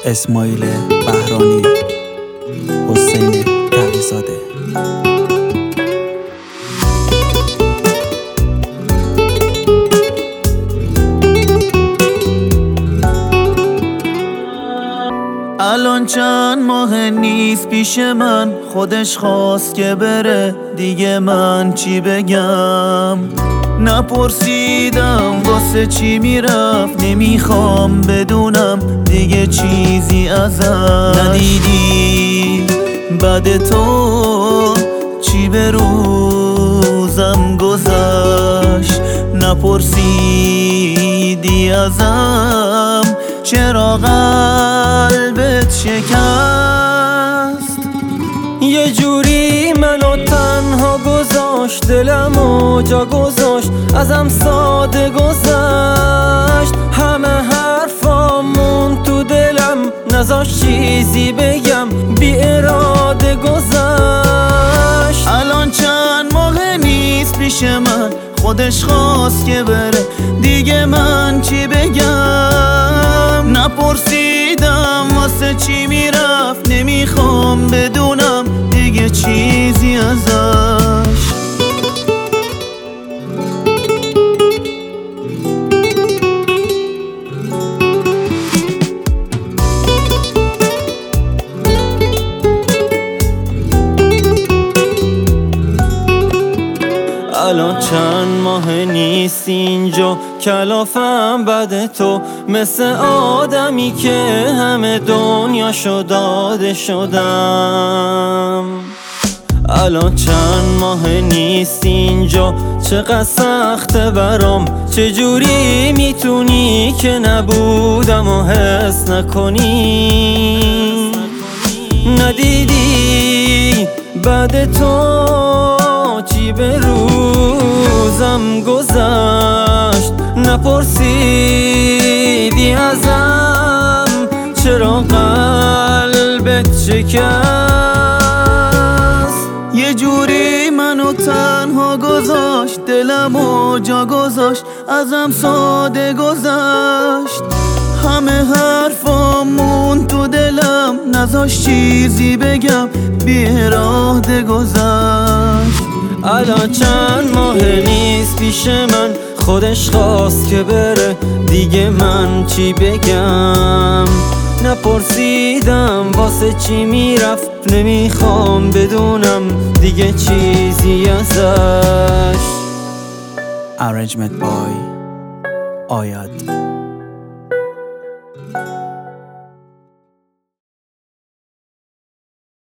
اسماعیل بهرانی، حسین تقی‌زاده. الان چند ماه نیست پیش من، خودش خواست که بره، دیگه من چی بگم؟ نپرسیدم واسه چی میرفت، نمیخوام بدونم دیگه چیزی ازم. ندیدی بعد تو چی به روزم گذشت، نپرسیدی ازم چرا قلبت شکست. یه جوری منو تنها گذاشت، دلمو جا گذاشت، ازم ساده گذشت. همه حرفامون تو دلم، نذاشت چیزی بگم، بی اراده گذشت. الان چند ماه نیست پیش من، خودش خواست که بره، دیگه من چی بگم؟ نپرسیدم واسه چی میرفت، نمیخوام بدونم دیگه چیزی ازش. الان چند ماه نیست اینجا، کلافم بعد تو، مثل آدمی که همه دنیاشو داده شدم. الان چند ماه نیست اینجا، چقدر سخته برام، چجوری میتونی که نبودم و حس نکنی؟ ندیدی بعد تو چی به روزم گذشت، نپرسیدی ازم چرا قلبت شکست. یه جوری منو تنها گذاشت، دلمو جا گذاشت، ازم ساده گذشت. همه حرفامون تو دلم، نذاشت چیزی بگم، بی اراده گذشت. الان چند ماه نیست پیش من، خودش خواست که بره، دیگه من چی بگم؟ نپرسیدم واسه چی میرفت، نمیخوام بدونم دیگه چیزی ازش. Arrangement by آیاد.